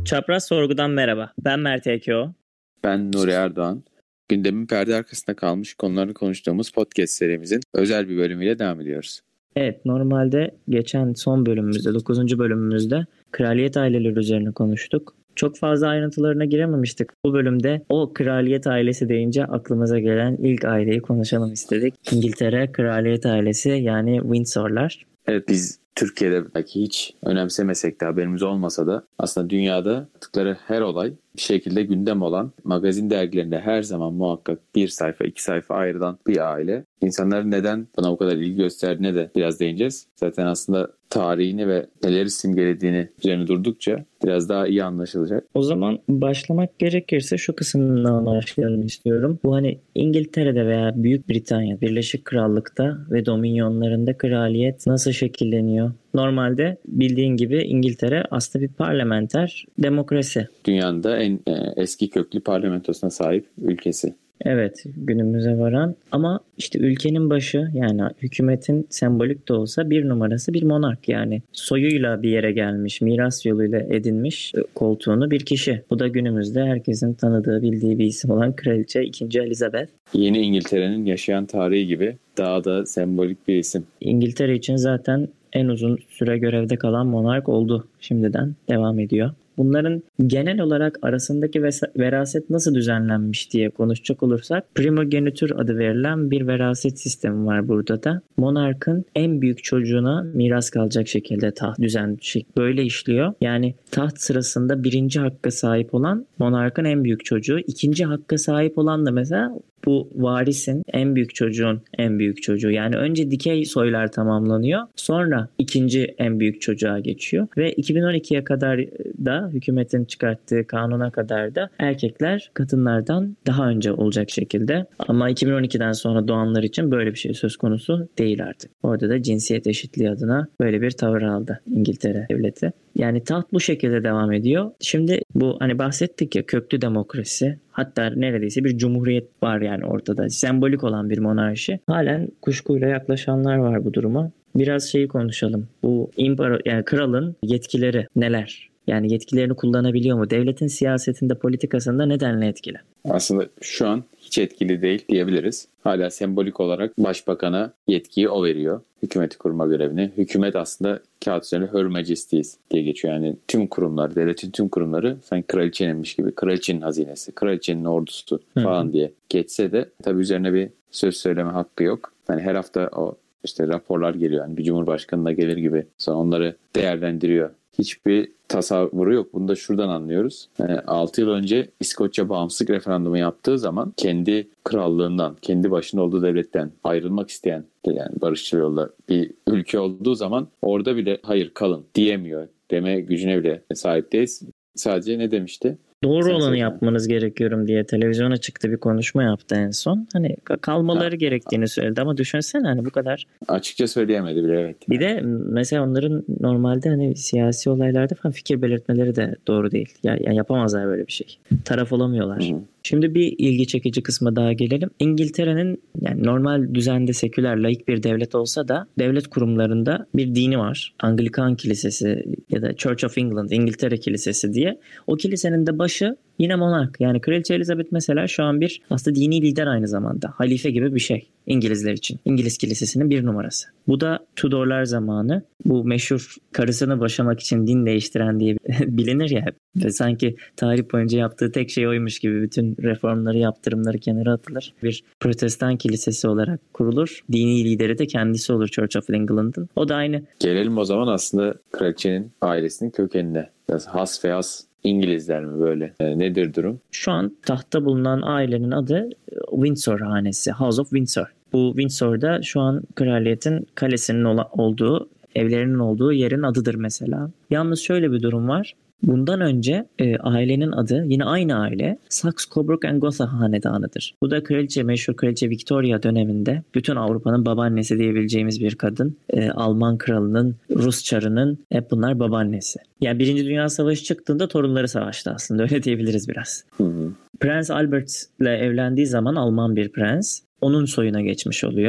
Çapraz Sorgu'dan merhaba. Ben Mert Ekeo. Ben Nuri Erdoğan. Gündemin perde arkasında kalmış konularını konuştuğumuz podcast serimizin özel bir bölümüyle devam ediyoruz. Evet, normalde geçen son bölümümüzde, 9. bölümümüzde kraliyet aileleri üzerine konuştuk. Çok fazla ayrıntılarına girememiştik. Bu bölümde o kraliyet ailesi deyince aklımıza gelen ilk aileyi konuşalım istedik. İngiltere kraliyet ailesi, yani Windsor'lar. Evet, biz Türkiye'de belki hiç önemsemesek de, haberimiz olmasa da aslında dünyada yaptıkları her olay bir şekilde gündem olan, magazin dergilerinde her zaman muhakkak bir sayfa, 2 sayfa ayrılan bir aile. İnsanlar neden buna bu kadar ilgi gösterdiğine de biraz değineceğiz. Zaten aslında tarihini ve neleri simgelediğini üzerine durdukça biraz daha iyi anlaşılacak. O zaman başlamak gerekirse şu kısımdan başlayalım istiyorum. Bu hani İngiltere'de veya Büyük Britanya, Birleşik Krallık'ta ve Dominyonlarında kraliyet nasıl şekilleniyor? Normalde bildiğin gibi İngiltere aslında bir parlamenter demokrasi. Dünyanın da en eski köklü parlamentosuna sahip ülkesi. Evet, günümüze varan, ama işte ülkenin başı, yani hükümetin sembolik de olsa bir numarası bir monark, yani soyuyla bir yere gelmiş, miras yoluyla edinmiş koltuğunu bir kişi. Bu da günümüzde herkesin tanıdığı, bildiği bir isim olan Kraliçe 2. Elizabeth. Yeni İngiltere'nin yaşayan tarihi gibi daha da sembolik bir isim. İngiltere için zaten en uzun süre görevde kalan monark oldu, şimdiden devam ediyor. Bunların genel olarak arasındaki veraset nasıl düzenlenmiş diye konuşacak olursak, primogeniture adı verilen bir veraset sistemi var burada da. Monarkın en büyük çocuğuna miras kalacak şekilde taht düzen böyle işliyor. Yani taht sırasında birinci hakka sahip olan monarkın en büyük çocuğu, ikinci hakka sahip olan da mesela bu varisin en büyük çocuğun en büyük çocuğu. Yani önce dikey soylar tamamlanıyor, sonra ikinci en büyük çocuğa geçiyor ve 2012'ye kadar da hükümetin çıkarttığı kanuna kadar da erkekler kadınlardan daha önce olacak şekilde, ama 2012'den sonra doğanlar için böyle bir şey söz konusu değil artık. Orada da cinsiyet eşitliği adına böyle bir tavır aldı İngiltere devleti. Yani taht bu şekilde devam ediyor. Şimdi bu hani bahsettik ya, köklü demokrasi, hatta neredeyse bir cumhuriyet var yani ortada. Sembolik olan bir monarşi. Halen kuşkuyla yaklaşanlar var bu duruma. Biraz şeyi konuşalım. Bu yani kralın yetkileri neler? Yani yetkilerini kullanabiliyor mu? Devletin siyasetinde, politikasında nedenle etkili? Aslında şu an hiç etkili değil diyebiliriz. Hala sembolik olarak başbakana yetkiyi o veriyor. Hükümeti kurma görevini. Hükümet aslında kağıt üzerinde Her Majesty's diye geçiyor. Yani tüm kurumlar, devletin tüm kurumları sanki kraliçeninmiş gibi. Kraliçenin hazinesi, kraliçenin ordusu falan diye geçse de tabii üzerine bir söz söyleme hakkı yok. Yani her hafta o işte raporlar geliyor. Yani bir cumhurbaşkanına gelir gibi. Sonra onları değerlendiriyor. Hiçbir tasavvuru yok. Bunu da şuradan anlıyoruz. 6 yıl önce İskoçya bağımsızlık referandumu yaptığı zaman kendi krallığından, kendi başında olduğu devletten ayrılmak isteyen, yani barışçıl yolla bir ülke olduğu zaman orada bile hayır kalın diyemiyor. Deme gücüne bile sahip değil. Sadece ne demişti? Doğru olanı yapmanız gerekiyorum diye televizyona çıktı, bir konuşma yaptı en son. Hani kalmaları gerektiğini söyledi, ama düşünsene hani bu kadar. Açıkça söyleyemedi bile, evet. Bir de mesela onların normalde hani siyasi olaylarda falan fikir belirtmeleri de doğru değil. Yani yapamazlar böyle bir şey. Taraf olamıyorlar. Hı-hı. Şimdi bir ilgi çekici kısma daha gelelim. İngiltere'nin yani normal düzende seküler, laik bir devlet olsa da devlet kurumlarında bir dini var. Anglikan Kilisesi ya da Church of England, İngiltere Kilisesi diye. O kilisenin de başı yine monark. Yani Kraliçe Elizabeth mesela şu an bir aslında dini lider, aynı zamanda halife gibi bir şey İngilizler için. İngiliz Kilisesi'nin bir numarası. Bu da Tudorlar zamanı, bu meşhur karısını boşamak için din değiştiren diye bilinir ya hep. Ve sanki tarih boyunca yaptığı tek şey oymuş gibi bütün reformları, yaptırımları kenara atılır. Bir protestan kilisesi olarak kurulur. Dini lideri de kendisi olur, Church of England'ın. O da aynı. Gelelim o zaman aslında kraliçenin ailesinin kökenine. Biraz has ve has İngilizler mi böyle? Nedir durum? Şu an tahtta bulunan ailenin adı Windsor hanesi. House of Windsor. Bu Windsor'da şu an kraliyetin kalesinin olduğu, evlerinin olduğu yerin adıdır mesela. Yalnız şöyle bir durum var. Bundan önce ailenin adı, yine aynı aile, Saxe-Coburg-Gotha hanedanıdır. Bu da meşhur kraliçe Victoria döneminde bütün Avrupa'nın babaannesi diyebileceğimiz bir kadın. Alman kralının, Rus çarının hep bunlar babaannesi. Yani Birinci Dünya Savaşı çıktığında torunları savaştı aslında, öyle diyebiliriz biraz. Hı. Prens Albert ile evlendiği zaman, Alman bir prens, onun soyuna geçmiş oluyor.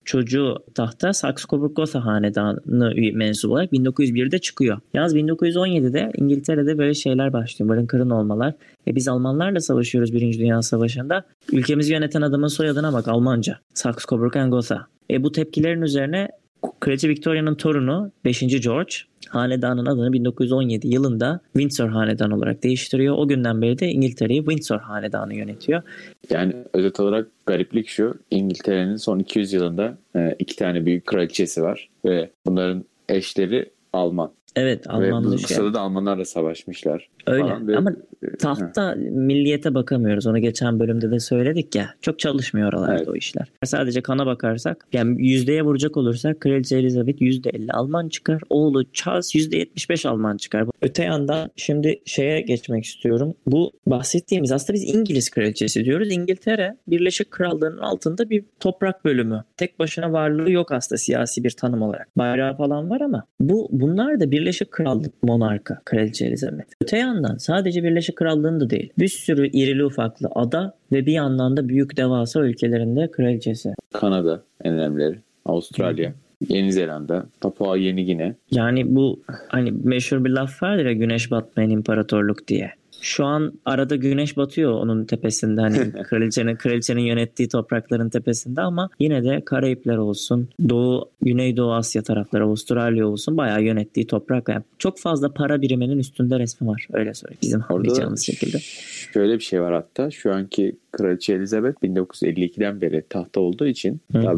çocuğu tahta Saxe-Coburg-Gotha hanedanı mensubu olarak 1901'de çıkıyor. Yalnız 1917'de İngiltere'de böyle şeyler başlıyor. Barın kırın olmalar. Biz Almanlarla savaşıyoruz Birinci Dünya Savaşı'nda. Ülkemizi yöneten adamın soyadına bak, Almanca. Saxe-Coburg-Gotha. Bu tepkilerin üzerine Kraliçe Victoria'nın torunu 5. George hanedanın adını 1917 yılında Windsor Hanedanı olarak değiştiriyor. O günden beri de İngiltere'yi Windsor Hanedanı yönetiyor. Yani özet olarak gariplik şu: İngiltere'nin son 200 yılında 2 tane büyük kraliçesi var ve bunların eşleri Alman. Evet, Almanlı ve bu sırada da Almanlarla savaşmışlar. Öyle falan. ama tahta milliyete bakamıyoruz. Onu geçen bölümde de söyledik ya. Çok çalışmıyor oralarda o işler. Sadece kana bakarsak, yani yüzdeye vuracak olursak Kraliçe Elizabeth %50 Alman çıkar. Oğlu Charles %75 Alman çıkar. Öte yandan şimdi şeye geçmek istiyorum. Bu bahsettiğimiz aslında biz İngiliz kraliçesi diyoruz. İngiltere Birleşik Krallığı'nın altında bir toprak bölümü. Tek başına varlığı yok aslında siyasi bir tanım olarak. Bayrağı falan var ama bunlar da Birleşik Krallık monarka Kraliçe Elizabeth. Öte yandan sadece Birleşik Krallığın da değil. Bir sürü irili ufaklı ada ve bir yandan da büyük devasa ülkelerinde kraliçesi. Kanada en önemlileri. Avustralya, Yeni Zelanda, Papua Yeni Gine. Yani bu hani meşhur bir laf vardır ya, güneş batmayan imparatorluk diye. Şu an arada güneş batıyor onun tepesinde, hani kraliçenin yönettiği toprakların tepesinde, ama yine de Karayipler olsun, Güneydoğu Asya tarafları, Avustralya olsun, bayağı yönettiği toprak. Yani çok fazla para biriminin üstünde resmi var, öyle söyleyeyim, bizim anlayacağımız şekilde. Şöyle bir şey var hatta, şu anki Kraliçe Elizabeth 1952'den beri tahta olduğu için daha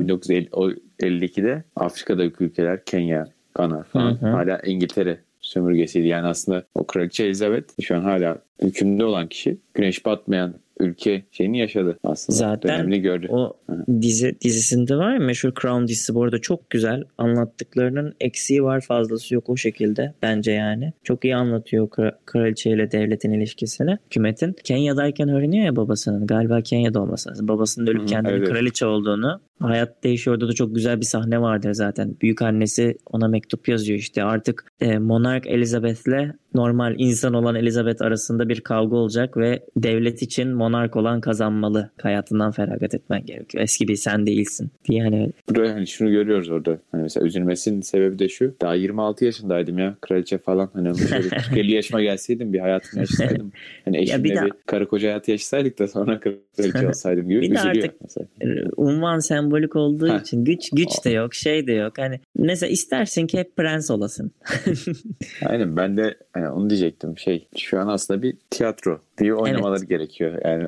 1952'de Afrika'daki ülkeler, Kenya, Gana falan hala İngiltere sömürgesiydi. Yani aslında o Kraliçe Elizabeth şu an hala hükümlü olan kişi, güneş batmayan ülke şeyini yaşadı aslında. Zaten dönemini gördü. O dizisinde var ya, meşhur Crown dizisi, bu arada çok güzel, anlattıklarının eksiği var fazlası yok o şekilde bence yani. Çok iyi anlatıyor kraliçe ile devletin ilişkisini. Hükümetin Kenya'dayken öğreniyor ya babasının, galiba Kenya'da olması lazım, babasının ölüp kendinin kraliçe olduğunu. Hayat değişiyor, orada da çok güzel bir sahne vardır zaten. Büyük annesi ona mektup yazıyor işte, artık monark Elizabeth'le normal insan olan Elizabeth arasında bir kavga olacak ve devlet için monark olan kazanmalı. Hayatından feragat etmen gerekiyor. Eski bir sen değilsin diye hani. Burada hani şunu görüyoruz orada. Hani mesela üzülmesinin sebebi de şu: daha 26 yaşındaydım ya, kraliçe falan. Hani şöyle 40-50 yaşıma gelseydim, bir hayatımı yaşasaydım. Hani eşimle bir karı koca hayatı yaşasaydık da sonra kraliçe olsaydım gibi bir üzülüyor. Bir de artık unvan sembolik olduğu için güç de yok, şey de yok. Hani mesela istersin ki hep prens olasın. Aynen, ben de yani onu diyecektim. Şu an aslında bir tiyatro diye oynamaları gerekiyor. Yani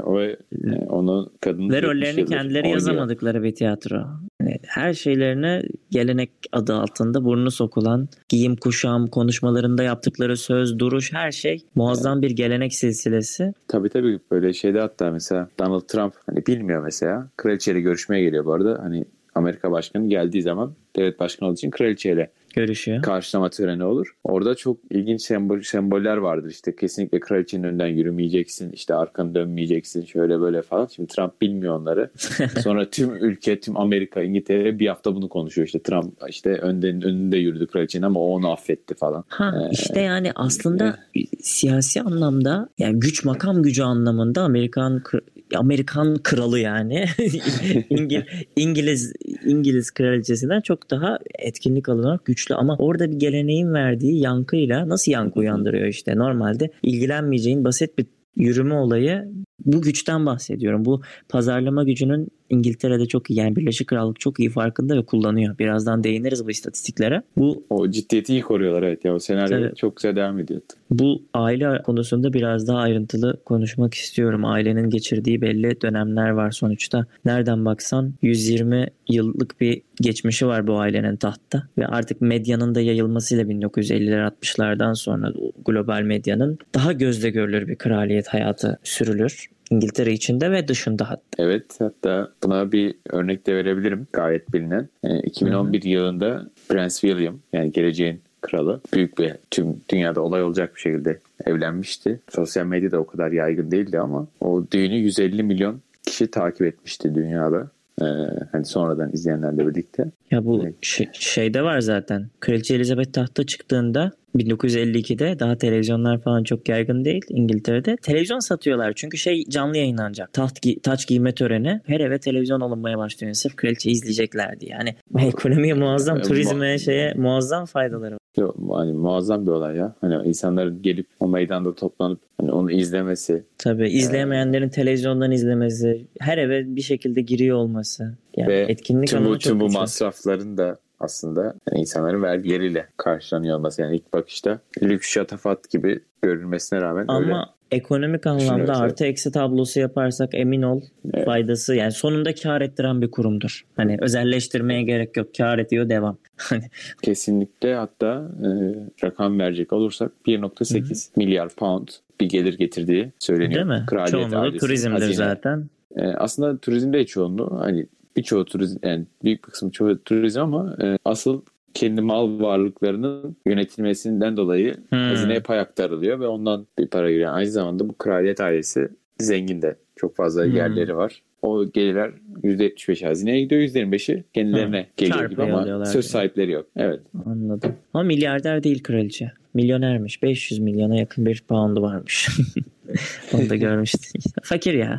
onu kadın ve rollerini kendileri yazamadıkları bir tiyatro. Yani her şeylerine gelenek adı altında burnu sokulan, giyim kuşam, konuşmalarında yaptıkları söz, duruş, her şey muazzam bir gelenek silsilesi. Tabii böyle şeyde, hatta mesela Donald Trump hani bilmiyor mesela, kraliçeyle görüşmeye geliyor bu arada. Hani Amerika başkanı geldiği zaman devlet başkanı olduğu için kraliçeyle görüşüyor. Karşılama töreni olur. Orada çok ilginç semboller vardır. İşte kesinlikle kraliçenin önünden yürümeyeceksin, İşte arkanı dönmeyeceksin, şöyle böyle falan. Şimdi Trump bilmiyor onları. Sonra tüm ülke, tüm Amerika, İngiltere bir hafta bunu konuşuyor. İşte Trump işte önünde yürüdü kraliçenin ama o onu affetti falan. İşte yani aslında siyasi anlamda, yani makam gücü anlamında Amerikan kralı yani İngiliz kraliçesinden çok daha etkinlik alarak güçlü, ama orada bir geleneğin verdiği yankıyla nasıl yankı uyandırıyor işte. Normalde ilgilenmeyeceğin basit bir yürüme olayı, bu güçten bahsediyorum. Bu pazarlama gücünün İngiltere'de çok iyi, yani Birleşik Krallık çok iyi farkında ve kullanıyor. Birazdan değiniriz bu istatistiklere. O ciddiyeti iyi koruyorlar, evet ya, o senaryo çok güzel devam ediyor. Bu aile konusunda biraz daha ayrıntılı konuşmak istiyorum. Ailenin geçirdiği belli dönemler var sonuçta. Nereden baksan 120 yıllık bir geçmişi var bu ailenin tahtta ve artık medyanın da yayılmasıyla 1950'ler 60'lardan sonra global medyanın daha gözle görülür bir kraliyet hayatı sürülür. İngiltere içinde ve dışında hatta. Evet, hatta buna bir örnek de verebilirim, gayet bilinen. 2011 yılında Prens William, yani geleceğin kralı, büyük bir, tüm dünyada olay olacak bir şekilde evlenmişti. Sosyal medyada o kadar yaygın değildi ama o düğünü 150 milyon kişi takip etmişti dünyada. Hani sonradan izleyenlerle birlikte. Ya bu şeyde var zaten. Kraliçe Elizabeth tahta çıktığında 1952'de daha televizyonlar falan çok yaygın değil İngiltere'de. Televizyon satıyorlar çünkü canlı yayınlanacak. Taç giyme töreni, her eve televizyon alınmaya başlıyor. Sırf kraliçe izleyeceklerdi. Yani ekonomiye muazzam, turizme muazzam faydaları var. Hani muazzam bir olay ya. Hani insanların gelip o meydanda toplanıp hani onu izlemesi. Tabii izleyemeyenlerin televizyondan izlemesi, her eve bir şekilde giriyor olması. Yani ve etkinlik alanı çok tüm bu güçlü. masrafların da aslında yani insanların vergileriyle karşılanıyor olması. Yani ilk bakışta lüks şatafat gibi görülmesine rağmen Ama öyle. ekonomik anlamda artı eksi tablosu yaparsak emin ol faydası, yani sonunda kar ettiren bir kurumdur. Hani özelleştirmeye gerek yok. Kar ediyor, devam. Kesinlikle, hatta rakam verecek olursak 1.8 milyar pound bir gelir getirdiği söyleniyor. Değil mi? Kraliyet Çoğunluğu ailesinin turizmdir hazine. zaten. Aslında turizm de çoğunluğu, hani birçoğu turizm, yani büyük bir kısmı çoğu turizm ama asıl kendi mal varlıklarının yönetilmesinden dolayı hazineye pay aktarılıyor ve ondan bir para giriyor. Aynı zamanda bu kraliyet ailesi zengin de. Çok fazla yerleri var. O gelirler %75 hazineye gidiyor, %25'i kendilerine geliyor Kar gibi payı ama alıyorlar söz gibi. sahipleri yok. Evet. Anladım. Ama milyarder değil kraliçe. Milyonermiş. 500 milyona yakın bir pound'u varmış. Onu da görmüştüm. Fakir ya.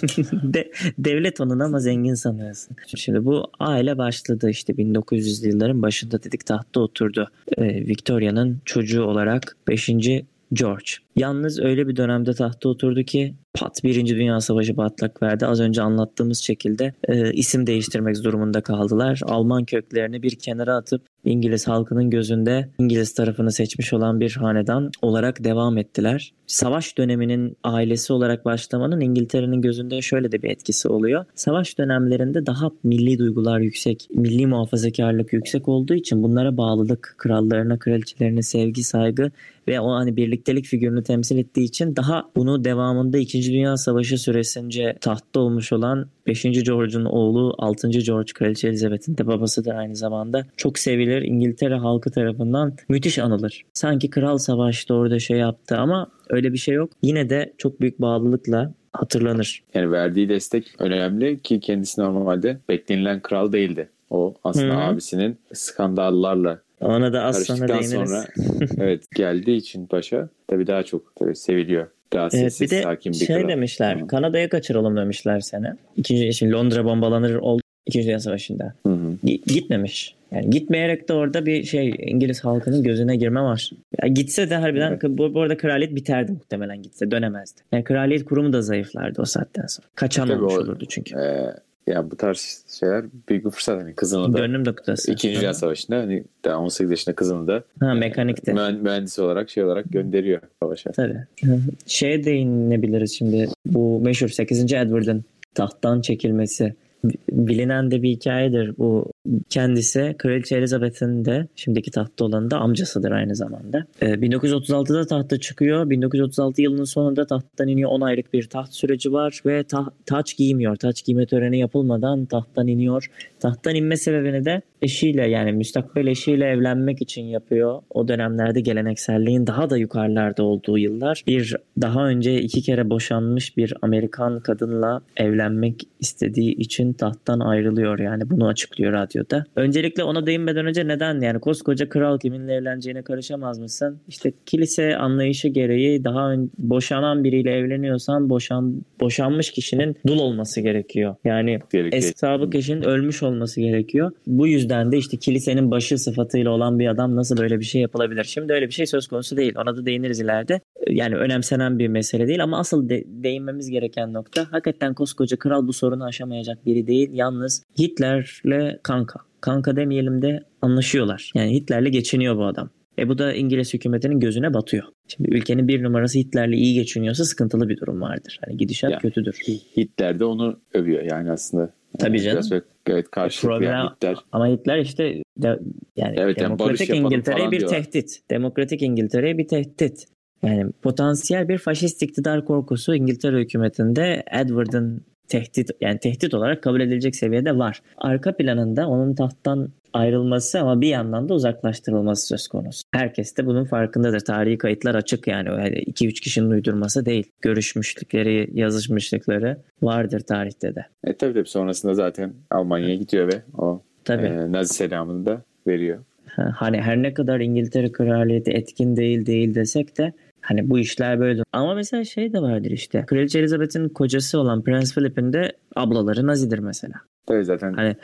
Devlet onun ama zengin sanıyorsun. Şimdi bu aile başladı işte 1900'lü yılların başında dedik, tahtta oturdu. Victoria'nın çocuğu olarak 5. George. Yalnız öyle bir dönemde tahta oturdu ki pat 1. Dünya Savaşı patlak verdi. Az önce anlattığımız şekilde isim değiştirmek durumunda kaldılar. Alman köklerini bir kenara atıp İngiliz halkının gözünde İngiliz tarafını seçmiş olan bir hanedan olarak devam ettiler. Savaş döneminin ailesi olarak başlamanın İngiltere'nin gözünde şöyle de bir etkisi oluyor. Savaş dönemlerinde daha milli duygular yüksek, milli muhafazakarlık yüksek olduğu için bunlara bağlılık, krallarına, kraliçelerine sevgi, saygı ve o hani birliktelik figürünü temsil ettiği için daha bunu devamında 2. Dünya Savaşı süresince tahtta olmuş olan 5. George'un oğlu 6. George, Kraliçe Elizabeth'in de babasıdır aynı zamanda. Çok sevilir, İngiltere halkı tarafından müthiş anılır. Sanki kral savaşta orada şey yaptı ama öyle bir şey yok. Yine de çok büyük bağlılıkla hatırlanır. Yani verdiği destek önemli ki kendisi normalde beklenilen kral değildi. O aslında abisinin skandallarla ona da az sonra karıştıktan değiniriz. sonra evet geldiği için paşa tabii daha çok seviliyor. Daha Evet, sessiz, bir de sakin bir şey kral. demişler, Kanada'ya kaçıralım demişler seni. Şimdi Londra bombalanır oldu 2. Dünya Savaşı'nda. Gitmemiş. Yani gitmeyerek de orada bir İngiliz halkının gözüne girme var. Ya gitse de harbiden bu arada kraliyet biterdi muhtemelen, gitse dönemezdi. Yani kraliyet kurumu da zayıflardı o saatten sonra. Kaçan Tabii olmuş olurdu çünkü. Ya bu tarz şeyler büyük bir fırsat. Hani kızını da dönüm noktası. 2. Dünya Savaşı'nda hani daha 18 yaşında kızını da mekanikte. Mühendis olarak gönderiyor savaşa. Tabii. Şeye değinebiliriz şimdi. Bu meşhur 8. Edward'ın tahttan çekilmesi. Bilinen de bir hikayedir. Bu kendisi Kraliçe Elizabeth'in de şimdiki tahtta olanı da amcasıdır aynı zamanda. 1936'da tahta çıkıyor. 1936 yılının sonunda tahttan iniyor. 10 aylık bir taht süreci var ve taç giymiyor. Taç giyme töreni yapılmadan tahttan iniyor. Tahttan inme sebebini de eşiyle, yani müstakbel eşiyle evlenmek için yapıyor. O dönemlerde gelenekselliğin daha da yukarılarda olduğu yıllar. Daha önce 2 kere boşanmış bir Amerikan kadınla evlenmek istediği için tahttan ayrılıyor. Yani bunu açıklıyor radyoda. Öncelikle ona değinmeden önce neden, yani koskoca kral kiminle evleneceğine karışamaz mısın? İşte kilise anlayışı gereği daha boşanan biriyle evleniyorsan boşanmış kişinin dul olması gerekiyor. Yani sabık eşinin ölmüş olması gerekiyor. Bu yüzden de işte kilisenin başı sıfatıyla olan bir adam nasıl böyle bir şey yapılabilir? Şimdi öyle bir şey söz konusu değil. Ona da değiniriz ileride. Yani önemsenen bir mesele değil ama asıl değinmemiz gereken nokta, hakikaten koskoca kral bu sorunu aşamayacak biri değil. Yalnız Hitler'le kanka demeyelim de anlaşıyorlar. Yani Hitler'le geçiniyor bu adam. Bu da İngiliz hükümetinin gözüne batıyor. Şimdi ülkenin bir numarası Hitler'le iyi geçiniyorsa sıkıntılı bir durum vardır. Hani gidişat kötüdür. Hitler de onu övüyor yani aslında. Tabii canım. Evet, karşılıklı Hitler. Ama Hitler işte demokratik İngiltere'ye bir tehdit. Demokratik İngiltere'ye bir tehdit. Yani potansiyel bir faşist iktidar korkusu İngiltere hükümetinde Edward'ın tehdit olarak kabul edilecek seviyede var. Arka planında onun tahttan ayrılması ama bir yandan da uzaklaştırılması söz konusu. Herkes de bunun farkındadır. Tarihi kayıtlar açık yani. 2-3 kişinin uydurması değil. Görüşmüşlükleri, yazışmışlıkları vardır tarihte de. Tabii sonrasında zaten Almanya'ya gidiyor ve o Nazi selamını da veriyor. Hani her ne kadar İngiltere kraliyeti etkin değil desek de hani bu işler böyle. Ama mesela şey de vardır işte. Kraliçe Elizabeth'in kocası olan Prens Philip'in de ablaları Nazidir mesela. Tabii zaten. Hani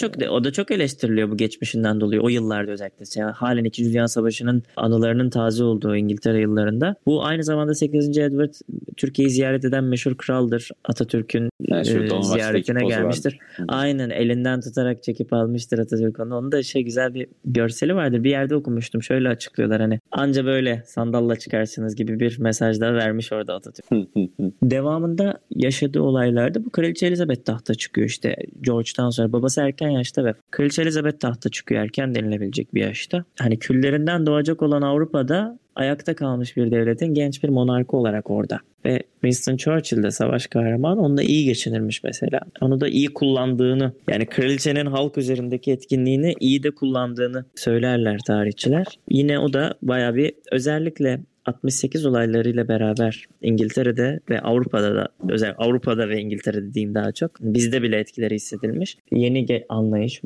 o da çok eleştiriliyor bu geçmişinden dolayı. O yıllarda özellikle. Yani halen 2. Dünya Savaşı'nın anılarının taze olduğu İngiltere yıllarında. Bu aynı zamanda 8. Edward Türkiye'yi ziyaret eden meşhur kraldır. Atatürk'ün ziyaretine gelmiştir. Aynen, elinden tutarak çekip almıştır Atatürk onu. Onun da güzel bir görseli vardır. Bir yerde okumuştum. Şöyle açıklıyorlar, hani anca böyle sandalla çıkarsınız gibi bir mesaj da vermiş orada Atatürk. Devamında yaşadığı olaylarda bu Kraliçe Elizabeth tahta çıkıyor işte. George'dan sonra babası erken yaşta ve Kraliçe Elizabeth tahta çıkıyor, erken denilebilecek bir yaşta. Hani küllerinden doğacak olan Avrupa'da ayakta kalmış bir devletin genç bir monarkı olarak orada. Ve Winston Churchill de savaş kahramanı, onunla iyi geçinirmiş mesela. Onu da iyi kullandığını, yani kraliçenin halk üzerindeki etkinliğini iyi de kullandığını söylerler tarihçiler. Yine o da bayağı bir, özellikle 68 olaylarıyla beraber İngiltere'de ve Avrupa'da da, özellikle Avrupa'da ve İngiltere'de diyeyim daha çok, bizde bile etkileri hissedilmiş. Yeni anlayış,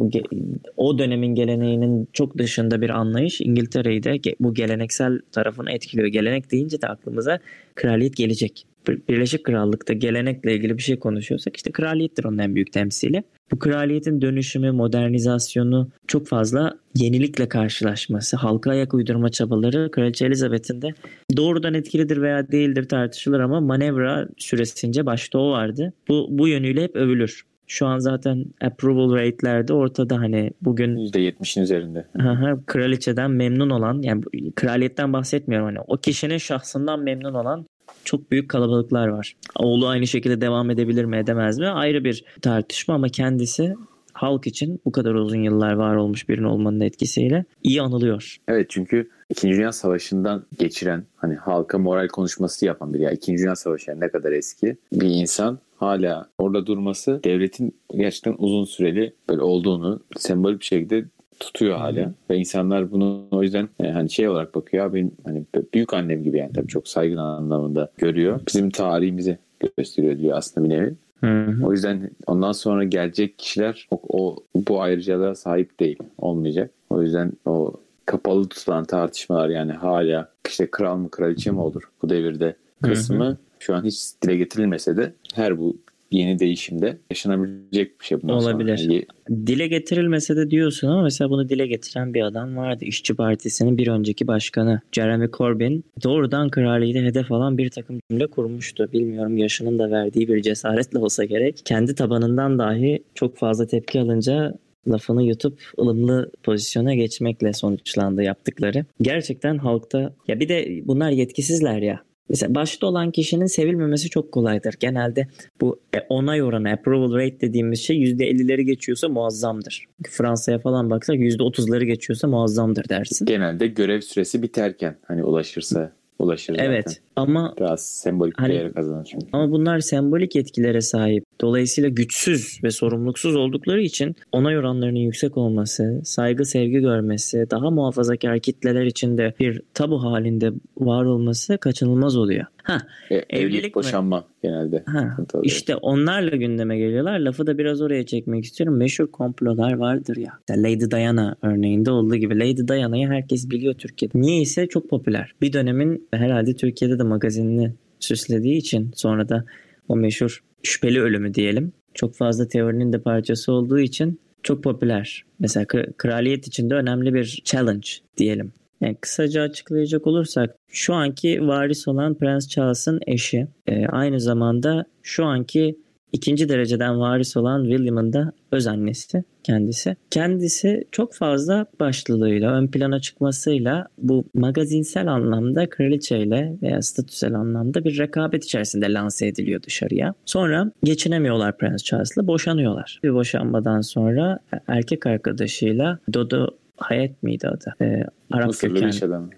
o dönemin geleneğinin çok dışında bir anlayış İngiltere'yi de bu geleneksel tarafını etkiliyor. Gelenek deyince de aklımıza kraliyet gelecek. Birleşik Krallık'ta gelenekle ilgili bir şey konuşuyorsak işte kraliyettir onun en büyük temsili. Bu kraliyetin dönüşümü, modernizasyonu, çok fazla yenilikle karşılaşması, halka ayak uydurma çabaları Kraliçe Elizabeth'in de doğrudan etkilidir veya değildir tartışılır ama manevra süresince başta o vardı. Bu yönüyle hep övülür. Şu an zaten approval rate'lerde ortada, hani bugün %70'in üzerinde. Kraliçeden memnun olan, yani kraliyetten bahsetmiyorum, hani o kişinin şahsından memnun olan çok büyük kalabalıklar var. Oğlu aynı şekilde devam edebilir mi edemez mi ayrı bir tartışma ama kendisi halk için bu kadar uzun yıllar var olmuş birinin olmanın etkisiyle iyi anılıyor. Evet, çünkü 2. Dünya Savaşı'ndan geçiren, hani halka moral konuşması yapan biri. Yani 2. Dünya Savaşı yani ne kadar eski bir insan hala orada durması devletin gerçekten uzun süreli böyle olduğunu sembolik bir şekilde tutuyor hala. Ve insanlar bunu o yüzden hani şey olarak bakıyor. Benim hani büyük annem gibi, yani tabii çok saygın anlamında görüyor. Bizim tarihimizi gösteriyor diyor aslında bir nevi. O yüzden ondan sonra gelecek kişiler bu ayrıcalığa sahip değil, olmayacak. O yüzden o kapalı tutulan tartışmalar, yani hala işte kral mı kraliçe mi olur bu devirde kısmı şu an hiç dile getirilmese de her bu yeni değişimde yaşanabilecek bir şey bundan olabilir. Sonra. Dile getirilmese de diyorsun ama mesela bunu dile getiren bir adam vardı. İşçi Partisi'nin bir önceki başkanı Jeremy Corbyn doğrudan kraliyeti hedef alan bir takım cümle kurmuştu. Bilmiyorum, yaşının da verdiği bir cesaretle olsa gerek. Kendi tabanından dahi çok fazla tepki alınca lafını yutup ılımlı pozisyona geçmekle sonuçlandı yaptıkları. Gerçekten halkta, ya bir de bunlar yetkisizler ya. Mesela başta olan kişinin sevilmemesi çok kolaydır. Genelde bu onay oranı, approval rate dediğimiz şey %50'leri geçiyorsa muazzamdır. Fransa'ya falan baksak %30'ları geçiyorsa muazzamdır dersin. Genelde görev süresi biterken hani ulaşır zaten. Evet ama biraz sembolik bir değer kazanır çünkü. Ama bunlar sembolik etkilere sahip. Dolayısıyla güçsüz ve sorumluluksuz oldukları için onay oranlarının yüksek olması, saygı sevgi görmesi, daha muhafazakar kitleler içinde bir tabu halinde var olması kaçınılmaz oluyor. Evlilik boşanma genelde. İşte onlarla gündeme geliyorlar. Lafı da biraz oraya çekmek istiyorum. Meşhur komplolar vardır ya. Lady Diana örneğinde olduğu gibi. Lady Diana'yı herkes biliyor Türkiye'de. Niyeyse çok popüler. Bir dönemin herhalde Türkiye'de de magazinini süslediği için, sonra da o meşhur şüpheli ölümü diyelim, çok fazla teorinin de parçası olduğu için çok popüler. Mesela kraliyet içinde önemli bir challenge diyelim. Yani kısaca açıklayacak olursak, şu anki varis olan Prens Charles'ın eşi, aynı zamanda şu anki 2. dereceden varis olan William'ın da öz annesi kendisi. Kendisi çok fazla başlılığıyla, ön plana çıkmasıyla bu magazinsel anlamda kraliçeyle veya statüsel anlamda bir rekabet içerisinde lanse ediliyor dışarıya. Sonra geçinemiyorlar Prens Charles'la, boşanıyorlar. Bir boşanmadan sonra erkek arkadaşıyla Dodo Hayat mıydı adı? Arap Mısırlı kökenli. bir iş adamı.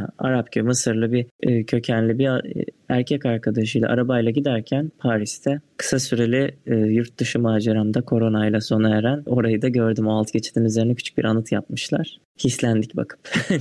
Mısırlı bir kökenli bir erkek arkadaşıyla arabayla giderken Paris'te kısa süreli yurt dışı maceramda koronayla sona eren, orayı da gördüm. O alt geçidin üzerine küçük bir anıt yapmışlar. Hislendik bakıp.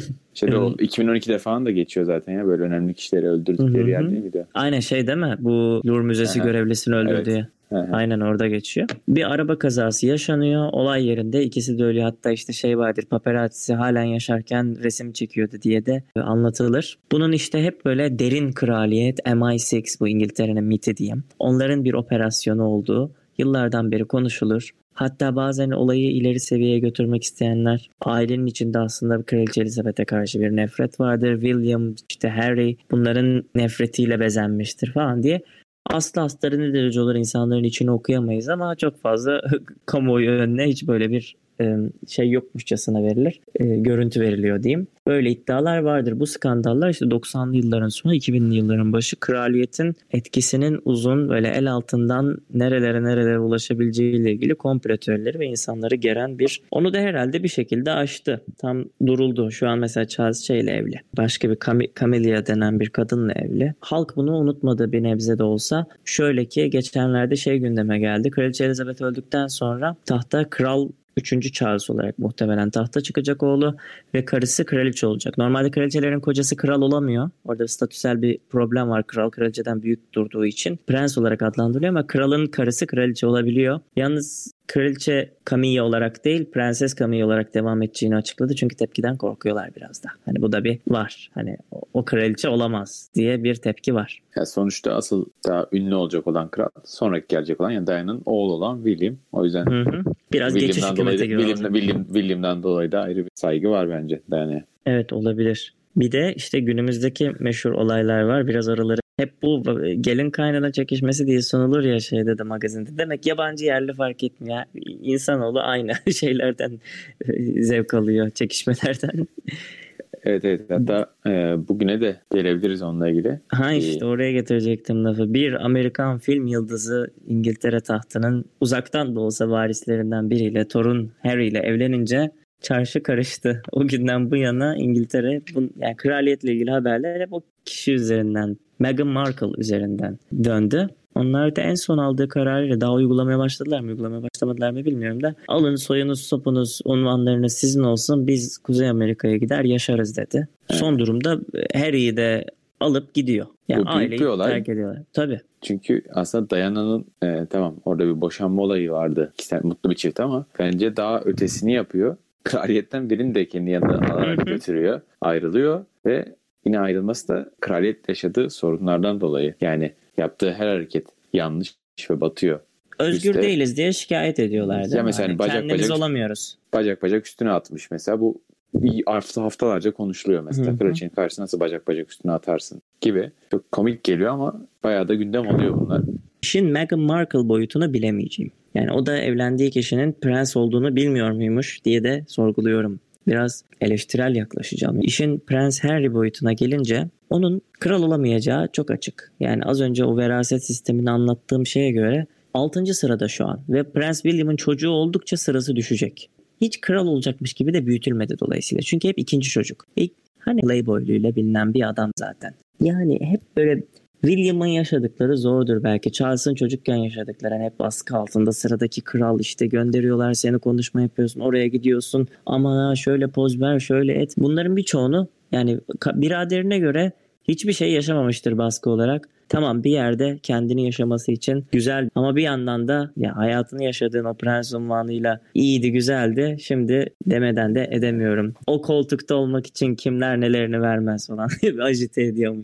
O 2012'de falan da geçiyor zaten ya, böyle önemli kişileri öldürdükleri yer değil mi? Aynen değil mi? Bu Louvre Müzesi görevlisini öldürdü ya. Aynen orada geçiyor. Bir araba kazası yaşanıyor. Olay yerinde ikisi de ölüyor. Hatta işte şey vardır, paparazzisi halen yaşarken resim çekiyordu diye de anlatılır. Bunun işte hep böyle derin kraliyet, MI6, bu İngiltere'nin MIT'i diyeyim, onların bir operasyonu olduğu yıllardan beri konuşulur. Hatta bazen olayı ileri seviyeye götürmek isteyenler, ailenin içinde aslında Kraliçe Elizabeth'e karşı bir nefret vardır. William, işte Harry bunların nefretiyle bezenmiştir falan diye. Aslı astarı ne derece olur insanların içini okuyamayız ama çok fazla kamuoyu önüne hiç böyle bir şey yokmuşçasına verilir. Görüntü veriliyor diyeyim. Böyle iddialar vardır. Bu skandallar işte 90'lı yılların sonu 2000'li yılların başı kraliyetin etkisinin uzun böyle el altından nerelere ulaşabileceğiyle ilgili komplo teorileri ve insanları geren bir, onu da herhalde bir şekilde aştı. Tam duruldu. Şu an mesela Charles ile evli. Başka bir Camilla denen bir kadınla evli. Halk bunu unutmadı bir nebze de olsa. Şöyle ki geçenlerde şey gündeme geldi. Kraliçe Elizabeth öldükten sonra tahta Kral 3. Charles olarak muhtemelen tahta çıkacak oğlu ve karısı kraliçe olacak. Normalde kraliçelerin kocası kral olamıyor. Orada statüsel bir problem var. Kral kraliçeden büyük durduğu için prens olarak adlandırılıyor ama kralın karısı kraliçe olabiliyor. Yalnız kraliçe Camilla olarak değil, Prenses Camilla olarak devam edeceğini açıkladı. Çünkü tepkiden korkuyorlar biraz da. Hani bu da bir var. Hani o kraliçe olamaz diye bir tepki var. Ya sonuçta asıl daha ünlü olacak olan kral, sonraki gelecek olan yani Diana'nın oğlu olan William. O yüzden biraz geçiş hükümete gibi olacak. William'dan dolayı da ayrı bir saygı var bence Diana'ya. Evet, olabilir. Bir de işte günümüzdeki meşhur olaylar var. Biraz oraları hep bu gelin kaynana çekişmesi diye sunulur ya şeyde de, magazinde. Demek yabancı yerli fark etmiyor. İnsanoğlu aynı şeylerden zevk alıyor, çekişmelerden. Evet. Hatta bugüne de gelebiliriz onunla ilgili. İşte oraya getirecektim lafı. Bir Amerikan film yıldızı İngiltere tahtının uzaktan da olsa varislerinden biriyle, torun Harry ile evlenince çarşı karıştı. O günden bu yana İngiltere, yani kraliyetle ilgili haberler hep o kişi üzerinden, Meghan Markle üzerinden döndü. Onlar da en son aldığı kararıyla, daha uygulamaya başladılar mı, uygulamaya başlamadılar mı bilmiyorum da, alın soyunuz sopunuz unvanlarınız sizin olsun, biz Kuzey Amerika'ya gider yaşarız dedi. Evet. Son durumda Harry'i de alıp gidiyor. Yani aileyi terk ediyorlar. Tabii. Çünkü aslında Diana'nın tamam orada bir boşanma olayı vardı. İkisi mutlu bir çift ama bence daha ötesini yapıyor. Kraliyetten birini de kendi yanına alarak götürüyor. Ayrılıyor ve yine ayrılması da kraliyet yaşadığı sorunlardan dolayı. Yani yaptığı her hareket yanlış ve batıyor. Özgür değiliz diye şikayet ediyorlardı. Ya mesela hani kendimiz olamıyoruz. Bacak üstüne atmış mesela, bu haftalarca konuşuluyor mesela. Kraliçenin karşısına nasıl bacak üstüne atarsın gibi. Çok komik geliyor ama bayağı da gündem oluyor bunlar. İşin Meghan Markle boyutunu bilemeyeceğim. Yani o da evlendiği kişinin prens olduğunu bilmiyor muymuş diye de sorguluyorum. Biraz eleştirel yaklaşacağım. İşin Prens Harry boyutuna gelince onun kral olamayacağı çok açık. Yani az önce o veraset sistemini anlattığım şeye göre 6. sırada şu an ve Prens William'ın çocuğu oldukça sırası düşecek. Hiç kral olacakmış gibi de büyütülmedi dolayısıyla. Çünkü hep ikinci çocuk. Hani playboyluğuyla bilinen bir adam zaten. Yani hep böyle William'ın yaşadıkları zordur belki. Charles'ın çocukken yaşadıkları, hani hep baskı altında sıradaki kral, işte gönderiyorlar seni, konuşma yapıyorsun, oraya gidiyorsun, ama şöyle poz ver, şöyle et. Bunların birçoğunu, yani biraderine göre hiçbir şey yaşamamıştır baskı olarak. Tamam, bir yerde kendini yaşaması için güzel ama bir yandan da ya hayatını yaşadığın o prens unvanıyla iyiydi, güzeldi. Şimdi demeden de edemiyorum. O koltukta olmak için kimler nelerini vermez falan ajite ediyormuş.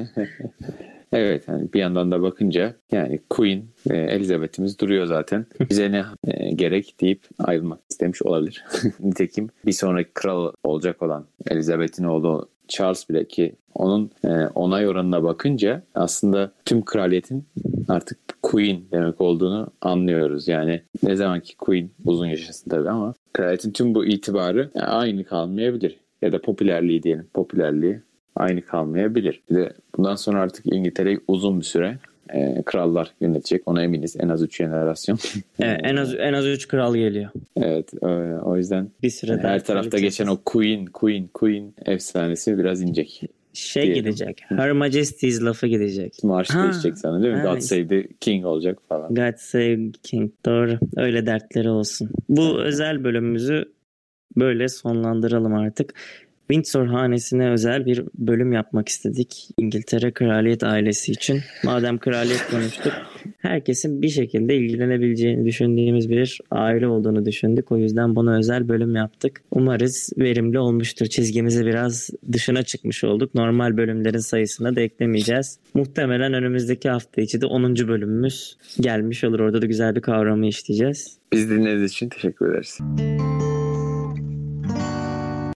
Evet, yani bir yandan da bakınca yani Queen Elizabeth'imiz duruyor zaten. Bize ne gerek deyip ayrılmak istemiş olabilir. Nitekim bir sonraki kral olacak olan Elizabeth'in oğlu Charles bile, ki onun onay oranına bakınca aslında tüm kraliyetin artık Queen demek olduğunu anlıyoruz. Yani ne zaman ki Queen uzun yaşasın tabii ama kraliyetin tüm bu itibarı aynı kalmayabilir. Ya da popülerliği diyelim. Popülerliği aynı kalmayabilir. Bir de bundan sonra artık İngiltere'yi uzun bir süre krallar yönetecek. Ona eminiz. En az 3 jenerasyon. Evet, en az 3 kral geliyor. Evet. O yüzden bir süre her tarafta geçen o Queen efsanesi biraz inecek. Gidecek. Her Majesty's lafı gidecek. Marş değişecek sana değil mi? God Save the King olacak falan. God Save the King. Doğru. Öyle dertleri olsun. Bu özel bölümümüzü böyle sonlandıralım artık. Windsor hanesine özel bir bölüm yapmak istedik. İngiltere kraliyet ailesi için. Madem kraliyet konuştuk, herkesin bir şekilde ilgilenebileceğini düşündüğümüz bir aile olduğunu düşündük. O yüzden buna özel bölüm yaptık. Umarız verimli olmuştur. Çizgimizi biraz dışına çıkmış olduk. Normal bölümlerin sayısına da eklemeyeceğiz. Muhtemelen önümüzdeki hafta içi de 10. bölümümüz gelmiş olur. Orada da güzel bir kavramı işleyeceğiz. Biz dinlediğiniz için teşekkür ederiz.